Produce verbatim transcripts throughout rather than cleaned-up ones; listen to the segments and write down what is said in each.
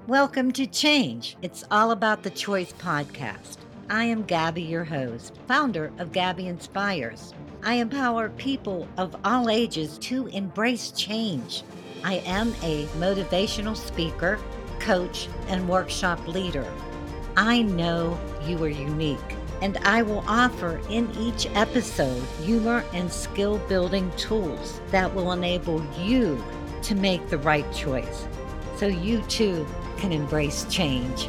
Welcome to Change. It's all about the Choice podcast. I am Gabby, your host, founder of Gabby Inspires. I empower people of all ages to embrace change. I am a motivational speaker, coach, and workshop leader. I know you are unique, and I will offer in each episode humor and skill building tools that will enable you to make the right choice so you too can embrace change.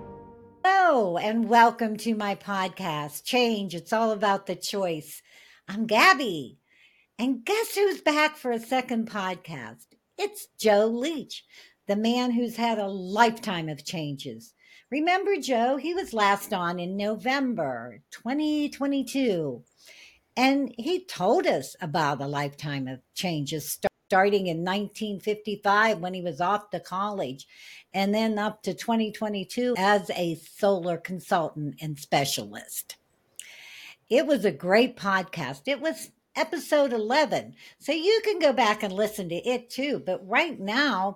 Hello, and welcome to my podcast, Change. It's all about the choice. I'm Gabby, and guess who's back for a second podcast? It's Joe Leach, the man who's had a lifetime of changes. Remember Joe? He was last on in November twenty twenty-two, and he told us about a lifetime of changes starting in nineteen fifty-five when he was off to college, and then up to twenty twenty-two as a solar consultant and specialist. It was a great podcast. It was episode eleven. So you can go back and listen to it too. But right now,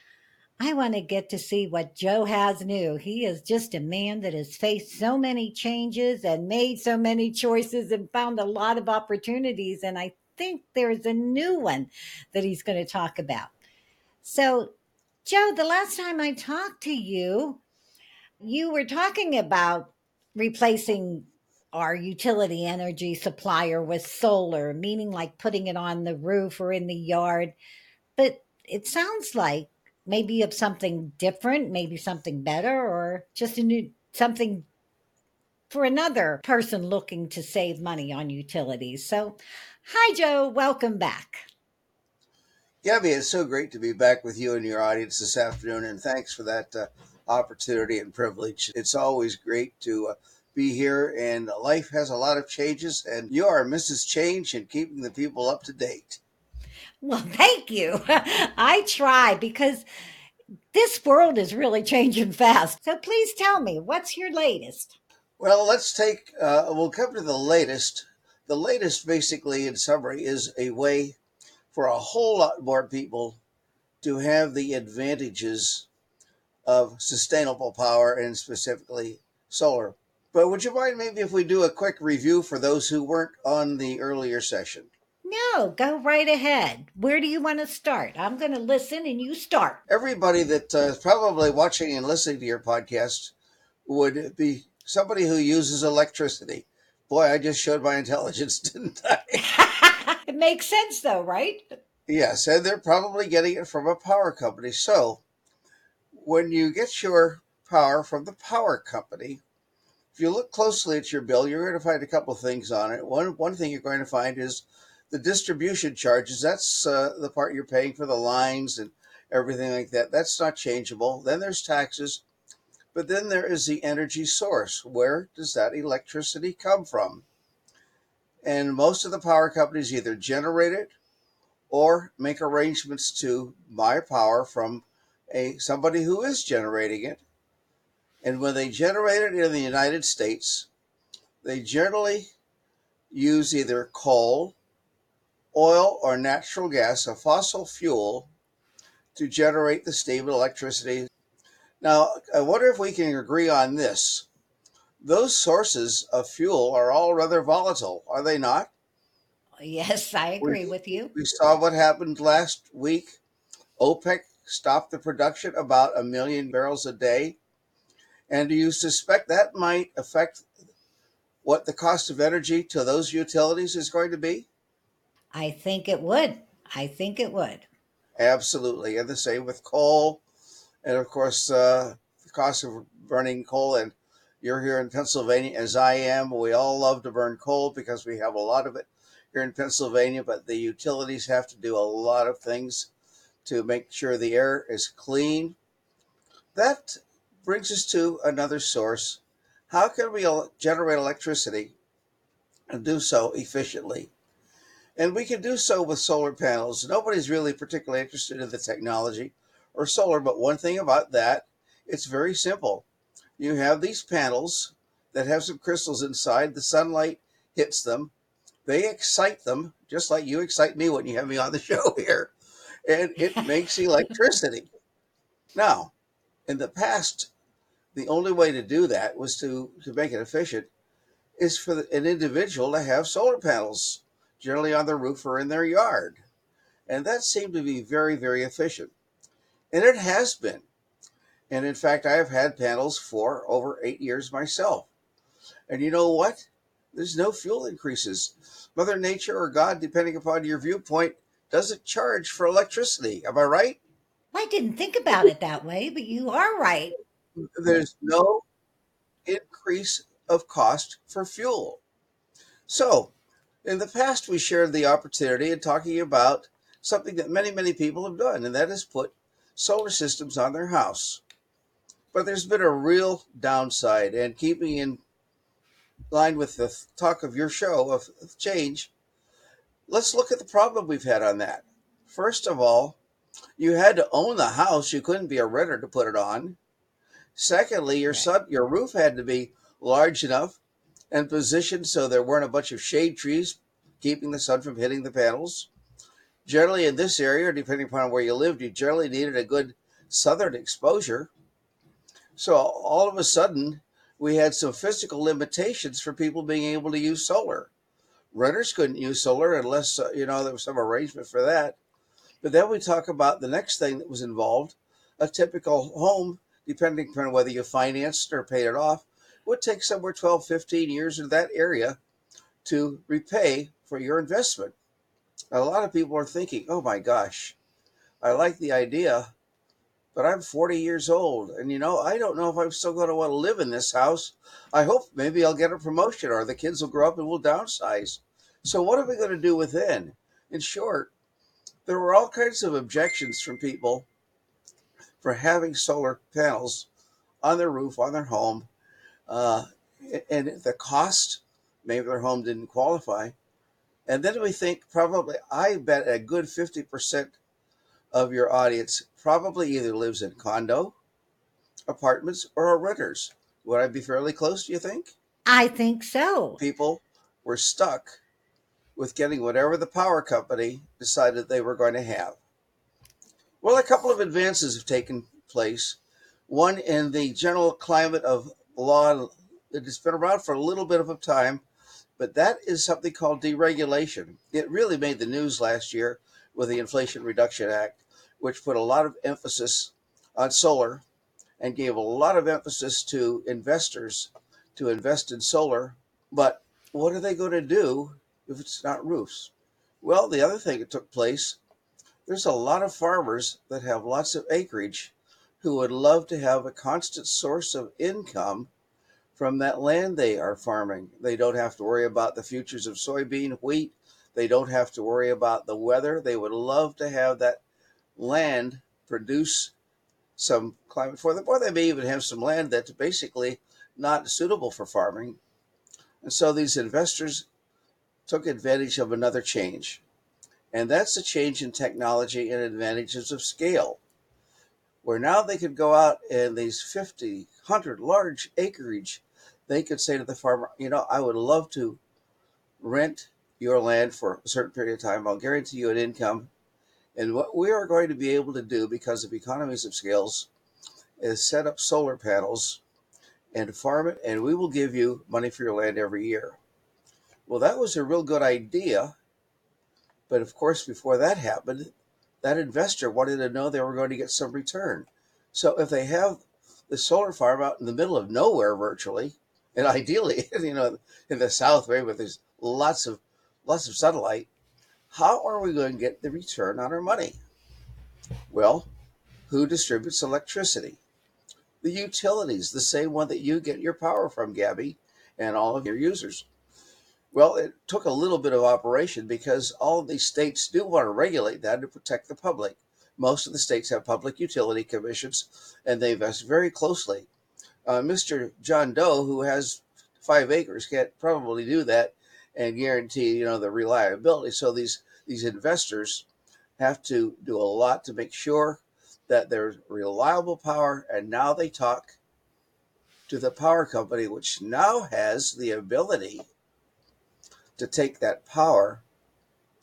I want to get to see what Joe has new. He is just a man that has faced so many changes and made so many choices and found a lot of opportunities. And I think there's a new one that he's going to talk about. So, Joe, the last time I talked to you, you were talking about replacing our utility energy supplier with solar, meaning like putting it on the roof or in the yard. But it sounds like maybe of something different, maybe something better, or just a new something for another person looking to save money on utilities. So, hi, Joe. Welcome back. Gabby, it's so great to be back with you and your audience this afternoon, and thanks for that uh, opportunity and privilege. It's always great to uh, be here, and life has a lot of changes, and you are Missus Change and keeping the people up to date. Well, thank you. I try because this world is really changing fast. So, please tell me, what's your latest? Well, let's take, uh, we'll come to the latest. The latest, basically, in summary, is a way for a whole lot more people to have the advantages of sustainable power and specifically solar. But would you mind maybe if we do a quick review for those who weren't on the earlier session? No, go right ahead. Where do you want to start? I'm going to listen and you start. Everybody that uh, is probably watching and listening to your podcast would be somebody who uses electricity. Boy, I just showed my intelligence, didn't I? It makes sense though, right? Yes, and they're probably getting it from a power company. So when you get your power from the power company, if you look closely at your bill, you're going to find a couple of things on it. One one thing you're going to find is the distribution charges. That's uh, the part you're paying for the lines and everything like that. That's not changeable. Then there's taxes. But then there is the energy source. Where does that electricity come from? And most of the power companies either generate it or make arrangements to buy power from a somebody who is generating it. And when they generate it in the United States, they generally use either coal, oil, or natural gas, a fossil fuel, to generate the steam and electricity. Now, I wonder if we can agree on this. Those sources of fuel are all rather volatile, are they not? Yes, I We, agree with you. we saw what happened last week. OPEC stopped the production about a million barrels a day. And do you suspect that might affect what the cost of energy to those utilities is going to be? I think it would. I think it would. Absolutely. And the same with coal. And of course, uh, the cost of burning coal. And you're here in Pennsylvania, as I am. We all love to burn coal because we have a lot of it here in Pennsylvania. But the utilities have to do a lot of things to make sure the air is clean. That brings us to another source. How can we generate electricity and do so efficiently? And we can do so with solar panels. Nobody's really particularly interested in the technology or solar, but one thing about that, it's very simple. You have these panels that have some crystals inside. The sunlight hits them. They excite them, just like you excite me when you have me on the show here. And it makes electricity. Now, In the past, the only way to do that was to, to make it efficient is for the, an individual to have solar panels, generally on their roof or in their yard. And that seemed to be very, very efficient. And it has been. And in fact, I have had panels for over eight years myself. And you know what? There's no fuel increases. Mother Nature or God, depending upon your viewpoint, doesn't charge for electricity. Am I right? I didn't think about it that way, but you are right. There's no increase of cost for fuel. So, in the past, we shared the opportunity in talking about something that many, many people have done, and that is put solar systems on their house. But there's been a real downside, and keeping in line with the talk of your show of change, let's look at the problem we've had on that. First of all, you had to own the house. You couldn't be a renter to put it on. Secondly, your Right. sun, your roof had to be large enough and positioned so there weren't a bunch of shade trees keeping the sun from hitting the panels. Generally, in this area, depending upon where you lived, you generally needed a good southern exposure. So all of a sudden, we had some physical limitations for people being able to use solar. Renters couldn't use solar unless, uh, you know, there was some arrangement for that. But then we talk about the next thing that was involved. A typical home, depending upon whether you financed or paid it off, would take somewhere twelve, fifteen years in that area to repay for your investment. A lot of people are thinking, oh my gosh, I like the idea, but I'm forty years old. And, you know, I don't know if I'm still going to want to live in this house. I hope maybe I'll get a promotion or the kids will grow up and we'll downsize. So, what are we going to do within? In short, there were all kinds of objections from people for having solar panels on their roof, on their home. Uh, and the cost, maybe their home didn't qualify. And then we think probably, I bet a good fifty percent of your audience probably either lives in condo, apartments, or are renters. Would I be fairly close, do you think? I think so. People were stuck with getting whatever the power company decided they were going to have. Well, a couple of advances have taken place. One in the general climate of law that has been around for a little bit of a time, but that is something called deregulation. It really made the news last year with the Inflation Reduction Act, which put a lot of emphasis on solar and gave a lot of emphasis to investors to invest in solar. But what are they going to do if it's not roofs? Well, the other thing that took place, there's a lot of farmers that have lots of acreage who would love to have a constant source of income from that land they are farming. They don't have to worry about the futures of soybean, wheat. They don't have to worry about the weather. They would love to have that land produce some climate for them, or they may even have some land that's basically not suitable for farming. And so these investors took advantage of another change. And that's the change in technology and advantages of scale, where now they could go out and these fifty, one hundred large acreage, they could say to the farmer, you know, I would love to rent your land for a certain period of time. I'll guarantee you an income. And what we are going to be able to do because of economies of scales is set up solar panels and farm it, and we will give you money for your land every year. Well, that was a real good idea. But of course, before that happened, that investor wanted to know they were going to get some return. So if they have the solar farm out in the middle of nowhere virtually, and ideally, you know, in the south, maybe where there's lots of lots of sunlight, how are we going to get the return on our money? Well, who distributes electricity? The utilities, the same one that you get your power from, Gabby, and all of your users. Well, it took a little bit of operation because all of these states do want to regulate that to protect the public. Most of the states have public utility commissions, and they invest very closely. Uh, Mister John Doe, who has five acres, can't probably do that and guarantee, you know, the reliability. So these these investors have to do a lot to make sure that there's reliable power. And now they talk to the power company, which now has the ability to take that power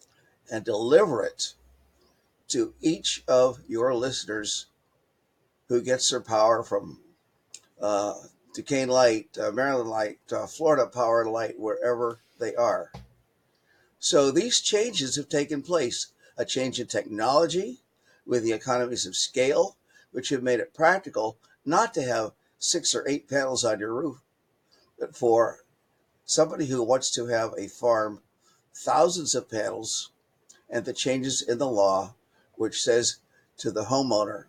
and deliver it to each of your listeners who gets their power from uh, Duquesne Light, uh, Maryland Light, uh, Florida Power Light, wherever they are. So these changes have taken place. A change in technology with the economies of scale, which have made it practical not to have six or eight panels on your roof, but for somebody who wants to have a farm, thousands of panels, and the changes in the law, which says to the homeowner,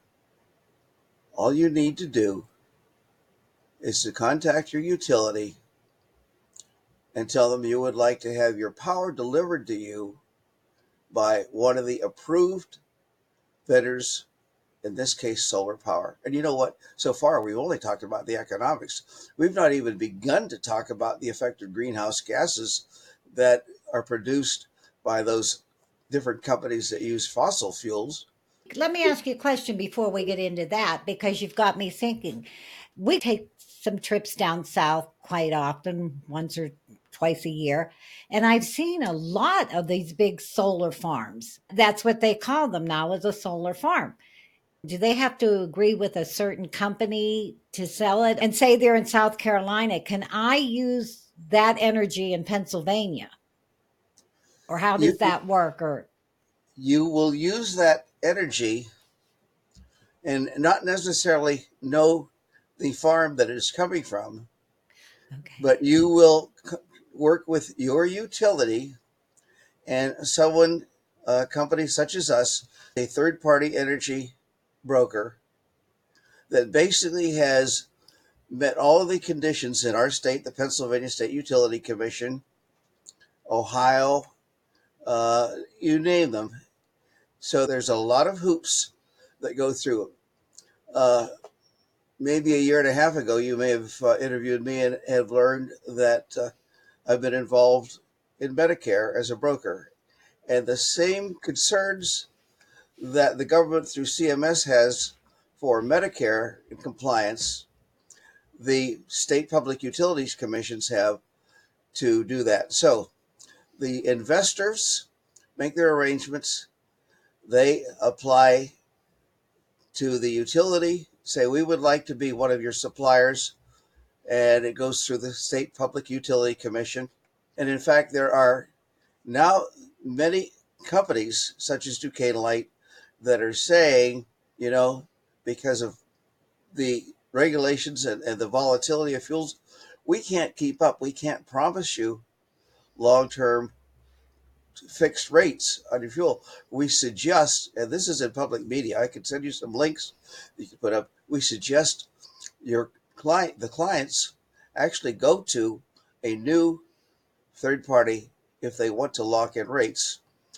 all you need to do is to contact your utility and tell them you would like to have your power delivered to you by one of the approved vendors, in this case, solar power. And you know what? So far, we've only talked about the economics. We've not even begun to talk about the effect of greenhouse gases that are produced by those different companies that use fossil fuels. Let me ask you a question before we get into that, because you've got me thinking. We take some trips down south quite often, once or twice a year, and I've seen a lot of these big solar farms. That's what they call them now, is a solar farm. Do they have to agree with a certain company to sell it? And say they're in South Carolina, can I use that energy in Pennsylvania? Or how You does that work? Or you will use that energy and not necessarily know the farm that it's coming from, okay. but you will c- work with your utility and someone, a company such as us, a third party energy broker that basically has met all of the conditions in our state, the Pennsylvania State Utility Commission, Ohio, uh, you name them. So there's a lot of hoops that go through. Uh, maybe a year and a half ago, you may have uh, interviewed me and have learned that uh, I've been involved in Medicare as a broker. And the same concerns that the government through C M S has for Medicare in compliance, the state public utilities commissions have to do that. So the investors make their arrangements. They apply to the utility, say, we would like to be one of your suppliers, and it goes through the State Public Utility Commission. And in fact, there are now many companies, such as Duquesne Light, that are saying, you know, because of the regulations and, and the volatility of fuels, we can't keep up. We can't promise you long term fixed rates on your fuel. We suggest, and this is in public media, I can send you some links you can put up. We suggest your client, the clients, actually go to a new third party if they want to lock in rates.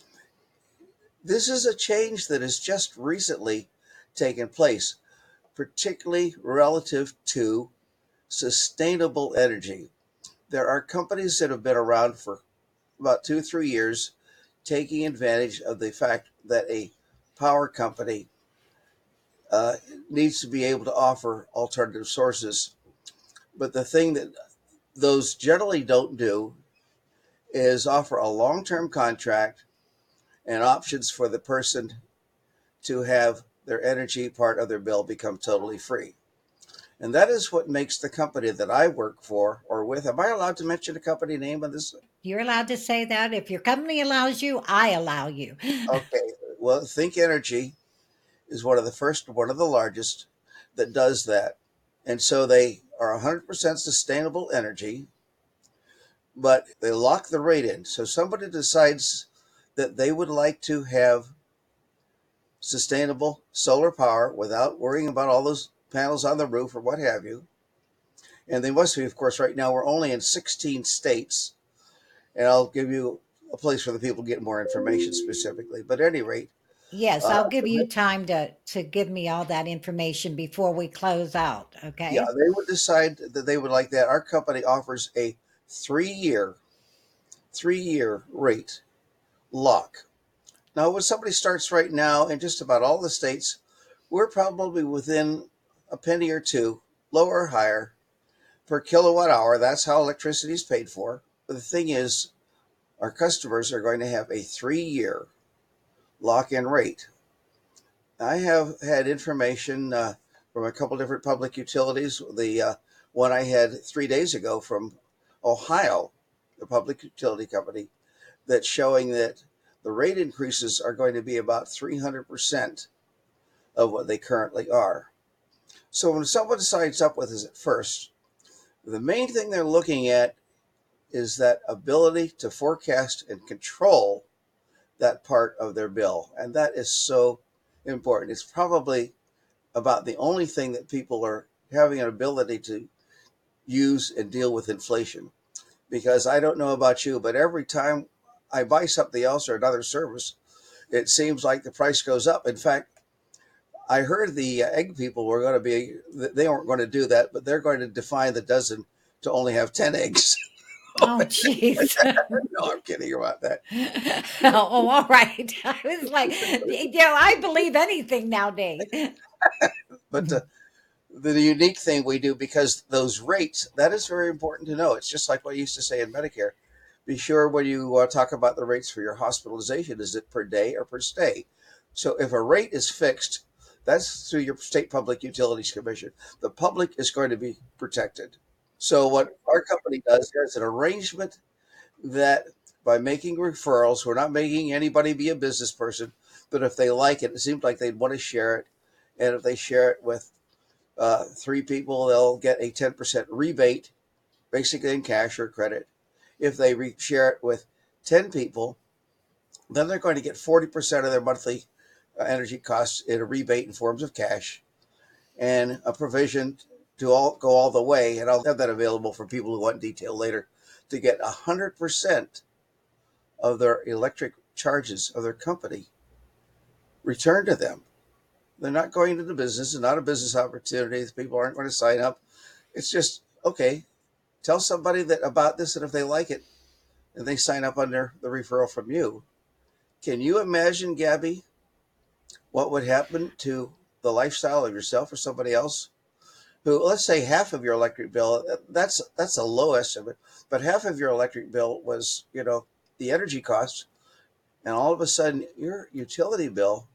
This is a change that has just recently taken place, particularly relative to sustainable energy. There are companies that have been around for about two, three years taking advantage of the fact that a power company uh, needs to be able to offer alternative sources. But the thing that those generally don't do is offer a long term contract and options for the person to have their energy part of their bill become totally free. And that is what makes the company that I work for or with. Am I allowed to mention a company name on this? You're allowed to say that. If your company allows you, I allow you. Okay. Well, Think Energy is one of the first, one of the largest that does that. And so they are one hundred percent sustainable energy, but they lock the rate in. So somebody decides that they would like to have sustainable solar power without worrying about all those panels on the roof or what have you. And they must be, of course, right now we're only in sixteen states. And I'll give you a place for the people to get more information specifically. But at any rate, Yes, uh, I'll give you time to to give me all that information before we close out, yeah, okay? they would decide that they would like that. Our company offers a three-year, three-year rate lock. Now, when somebody starts right now in just about all the states, we're probably within a penny or two, lower or higher, per kilowatt hour. That's how electricity is paid for. But the thing is, our customers are going to have a three-year lock-in rate. I have had information uh, from a couple different public utilities. The uh, one I had three days ago from Ohio, the public utility company, that's showing that the rate increases are going to be about three hundred percent of what they currently are. So when someone signs up with us at first, the main thing they're looking at is that ability to forecast and control that part of their bill. And that is so important. It's probably about the only thing that people are having an ability to use and deal with inflation. Because I don't know about you, but every time I buy something else or another service, it seems like the price goes up. In fact, I heard the egg people were going to be, they weren't going to do that, but they're going to define the dozen to only have ten eggs. Oh, jeez. No, I'm kidding about that. Oh, all right. I was like, you know, I believe anything nowadays. But uh, the unique thing we do, because those rates, that is very important to know. It's just like what I used to say in Medicare. Be sure when you uh, talk about the rates for your hospitalization, is it per day or per stay? So if a rate is fixed, that's through your state public utilities commission. The public is going to be protected. So what our company does is an arrangement that by making referrals, we're not making anybody be a business person, but if they like it, it seems like they'd want to share it. And if they share it with uh, three people, they'll get a ten percent rebate, basically in cash or credit. If they re- share it with ten people, then they're going to get forty percent of their monthly uh, energy costs in a rebate in forms of cash and a provision to all go all the way. And I'll have that available for people who want detail later, to get one hundred percent of their electric charges of their company returned to them. They're not going into the business. It's not a business opportunity. People aren't going to sign up. It's just, okay, tell somebody that about this, and if they like it, and they sign up under the referral from you. Can you imagine, Gabby, what would happen to the lifestyle of yourself or somebody else who, let's say half of your electric bill, that's that's a low estimate, but half of your electric bill was, you know, the energy costs, and all of a sudden your utility bill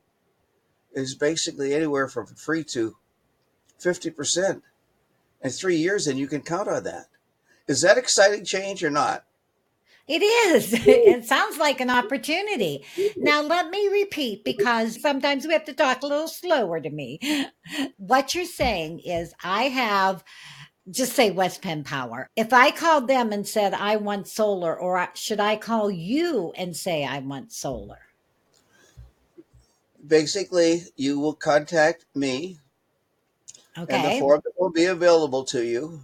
is basically anywhere from free to fifty percent in three years, and you can count on that. Is that exciting change or not? It is. It sounds like an opportunity. Now, let me repeat because sometimes we have to talk a little slower to me. What you're saying is, I have, just say West Penn Power. If I called them and said, I want solar, or I- should I call you and say, I want solar? Basically, you will contact me, and the Okay. form that will be available to you.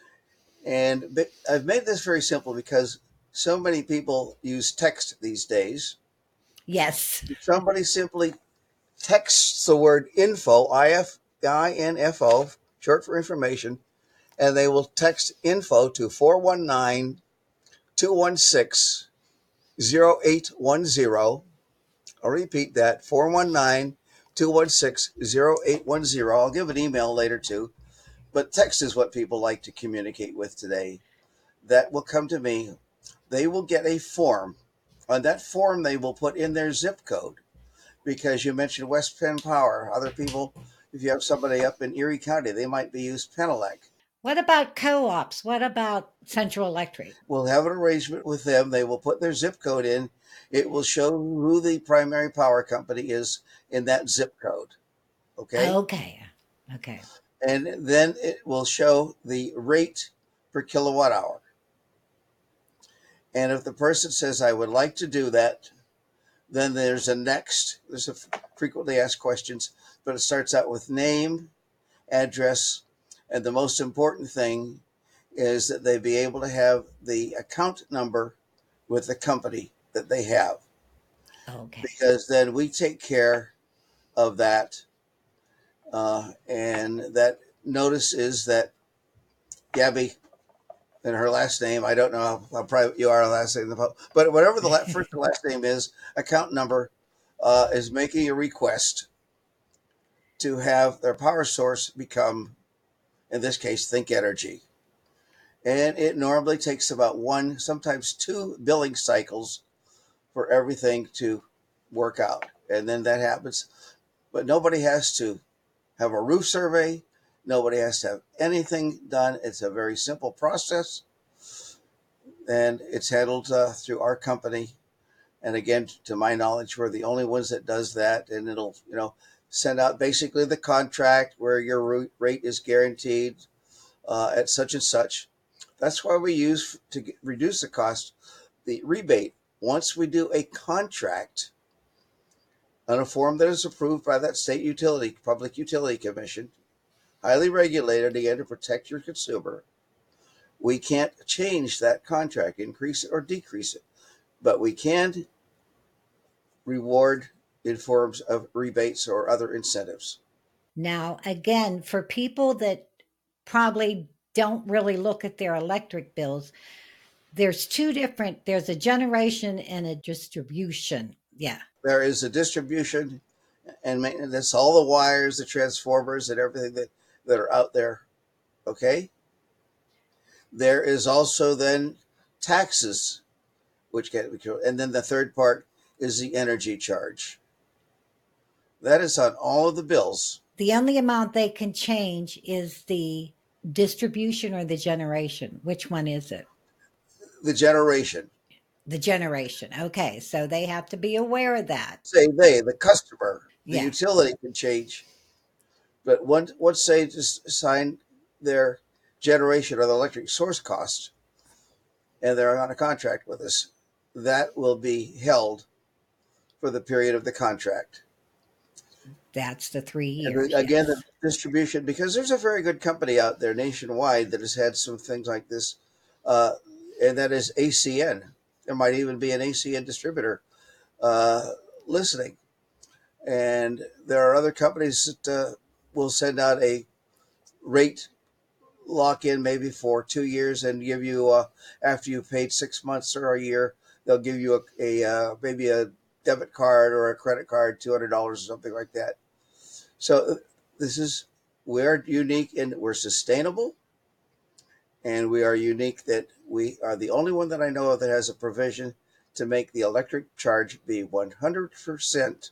And but I've made this very simple because so many people use text these days. Yes. Somebody simply texts the word info, I F I N F O, short for information, and they will text info to four one nine, two one six, zero eight one zero. I'll repeat that, four one nine, two one six, zero eight one zero. I'll give an email later too, but text is what people like to communicate with today. That will come to me. They will get a form. On that form, they will put in their zip code, because you mentioned West Penn Power. Other people, if you have somebody up in Erie County, they might be used Penelec. What about co ops? What about Central Electric? We'll have an arrangement with them. They will put their zip code in. It will show who the primary power company is in that zip code. Okay. Okay. Okay. And then it will show the rate per kilowatt hour. And if the person says, I would like to do that, then there's a next, there's a frequently asked questions, but it starts out with name, address, and the most important thing is that they be able to have the account number with the company that they have, Okay. because then we take care of that. Uh, and that notice is that Gabby and her last name, I don't know how, how private you are on last name, but whatever the la- first and last name is, account number uh, is making a request to have their power source become, in this case, Think Energy. And it normally takes about one, sometimes two billing cycles for everything to work out. And then that happens. But nobody has to have a roof survey. Nobody has to have anything done. It's a very simple process, and it's handled uh, through our company. And again, to my knowledge, we're the only ones that does that. And it'll, you know, send out basically the contract where your rate is guaranteed uh, at such and such. That's why we use to get, reduce the cost, the rebate. Once we do a contract on a form that is approved by that state utility, Public Utility Commission, highly regulated again to protect your consumer, we can't change that contract, increase it or decrease it, but we can reward in forms of rebates or other incentives. Now, again, for people that probably don't really look at their electric bills, there's two different, there's a generation and a distribution. Yeah. There is a distribution and maintenance. That's all the wires, the transformers, and everything that, that are out there. Okay. There is also then taxes, which can be, and then the third part is the energy charge. That is on all of the bills. The only amount they can change is the distribution or the generation. Which one is it? The generation. The generation. Okay. So they have to be aware of that. Say they, the customer, the Yeah. utility can change. But once, once they just assign their generation or the electric source cost, and they're on a contract with us, that will be held for the period of the contract. That's the three years. And again, yes. the distribution, because there's a very good company out there nationwide that has had some things like this, uh, and that is A C N. There might even be an A C N distributor uh, listening. And there are other companies that uh, will send out a rate lock in maybe for two years and give you, uh, after you've paid six months or a year, they'll give you a, a uh, maybe a debit card or a credit card, two hundred dollars or something like that. So this is, we're unique and we're sustainable, and we are unique that we are the only one that I know of that has a provision to make the electric charge be one hundred percent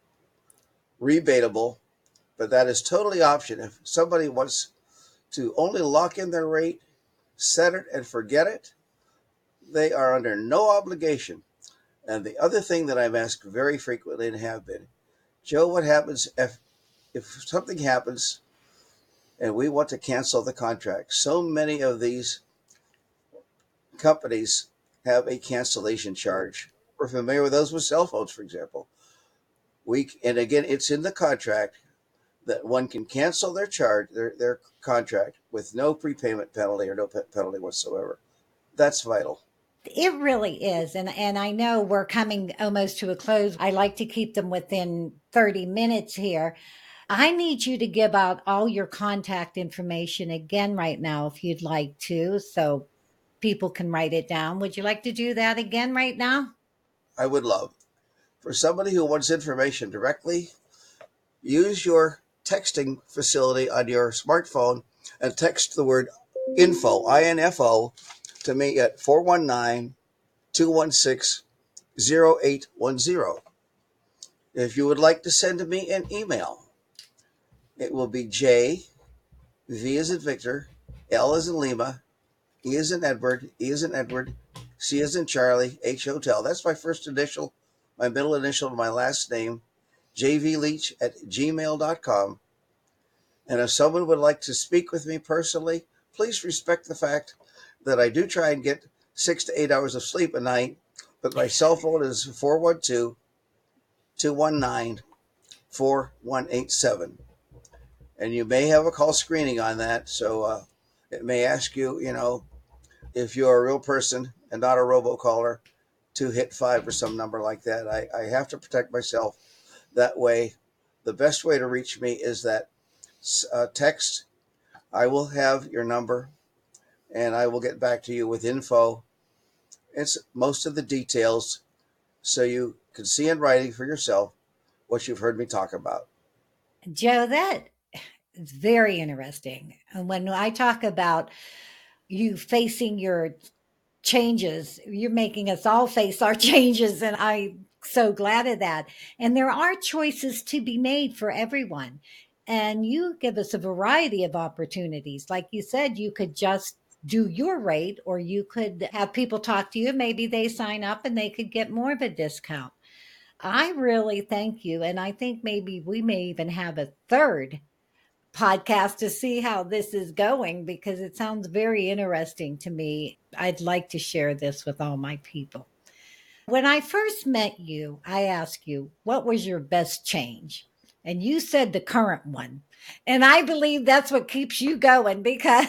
rebatable, but that is totally option. If somebody wants to only lock in their rate, set it and forget it, they are under no obligation. And the other thing that I'm asked very frequently and have been, Joe, what happens if if something happens and we want to cancel the contract? So many of these companies have a cancellation charge. We're familiar with those with cell phones, for example. We and again, it's in the contract that one can cancel their charge, their their contract with no prepayment penalty or no penalty whatsoever. That's vital. It really is. And and I know we're coming almost to a close. I like to keep them within thirty minutes here. I need you to give out all your contact information again right now, if you'd like to, so people can write it down. Would you like to do that again right now? I would love. For somebody who wants information directly, use your texting facility on your smartphone and text the word info, I N F O, to me at four one nine, two one six, zero eight one zero. If you would like to send me an email, it will be J, V as in Victor, L as in Lima, E as in Edward, E as in Edward, C as in Charlie, H Hotel. That's my first initial, my middle initial, and my last name, j v leach at gmail dot com. And if someone would like to speak with me personally, please respect the fact that I do try and get six to eight hours of sleep a night, but my cell phone is four one two, two one nine, four one eight seven. And you may have a call screening on that, so uh, it may ask you, you know, if you're a real person and not a robocaller, to hit five or some number like that. I, I have to protect myself that way. The best way to reach me is that uh, text. I will have your number, and I will get back to you with info. It's most of the details, so you can see in writing for yourself what you've heard me talk about. Joe, that is very interesting. And when I talk about you facing your changes, you're making us all face our changes, and I'm so glad of that. And there are choices to be made for everyone. And you give us a variety of opportunities. Like you said, you could just do your rate, or you could have people talk to you. Maybe they sign up and they could get more of a discount. I really thank you. And I think maybe we may even have a third podcast to see how this is going, because it sounds very interesting to me. I'd like to share this with all my people. When I first met you, I asked you, what was your best change? And you said the current one. And I believe that's what keeps you going, because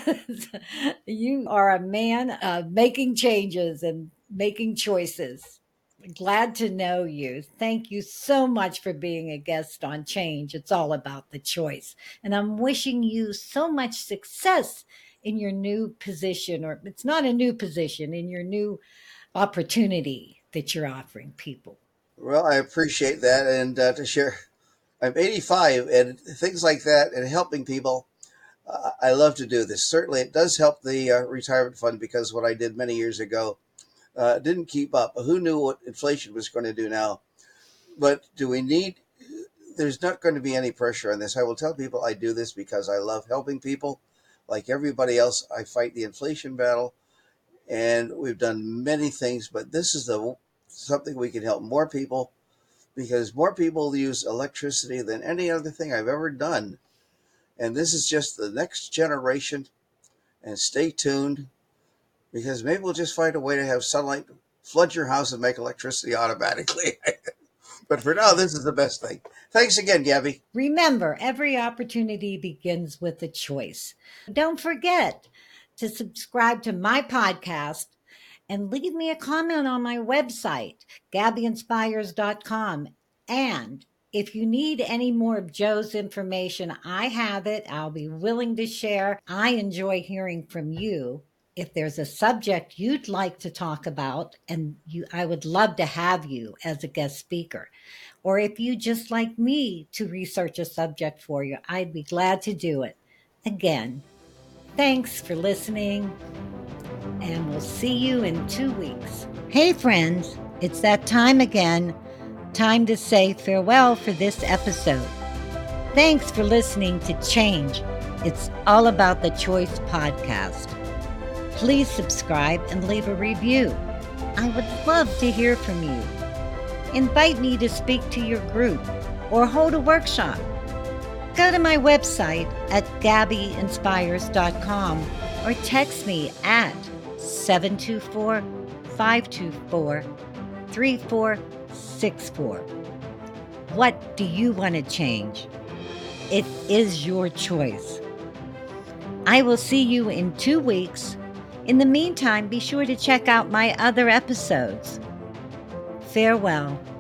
you are a man of making changes and making choices. Glad to know you. Thank you so much for being a guest on Change. It's all about the choice. And I'm wishing you so much success in your new position, or it's not a new position, in your new opportunity that you're offering people. Well, I appreciate that. And uh, to share, I'm eighty-five, and things like that and helping people, uh, I love to do this. Certainly, it does help the uh, retirement fund, because what I did many years ago uh, didn't keep up. Who knew what inflation was going to do now? But do we need, there's not going to be any pressure on this. I will tell people I do this because I love helping people. Like everybody else, I fight the inflation battle, and we've done many things, but this is the something we can help more people, because more people use electricity than any other thing I've ever done. And this is just the next generation. And stay tuned, because maybe we'll just find a way to have sunlight flood your house and make electricity automatically. But for now, this is the best thing. Thanks again, Gabby. Remember, every opportunity begins with a choice. Don't forget to subscribe to my podcast and leave me a comment on my website, gabby inspires dot com. And if you need any more of Joe's information, I have it. I'll be willing to share. I enjoy hearing from you. If there's a subject you'd like to talk about, and you, I would love to have you as a guest speaker. Or if you just like me to research a subject for you, I'd be glad to do it. Again, thanks for listening, and we'll see you in two weeks. Hey, friends, it's that time again. Time to say farewell for this episode. Thanks for listening to Change. It's all about the Choice podcast. Please subscribe and leave a review. I would love to hear from you. Invite me to speak to your group or hold a workshop. Go to my website at gabby inspires dot com or text me at seven two four, five two four, three four six four. What do you want to change? It is your choice. I will see you in two weeks. In the meantime, be sure to check out my other episodes. Farewell.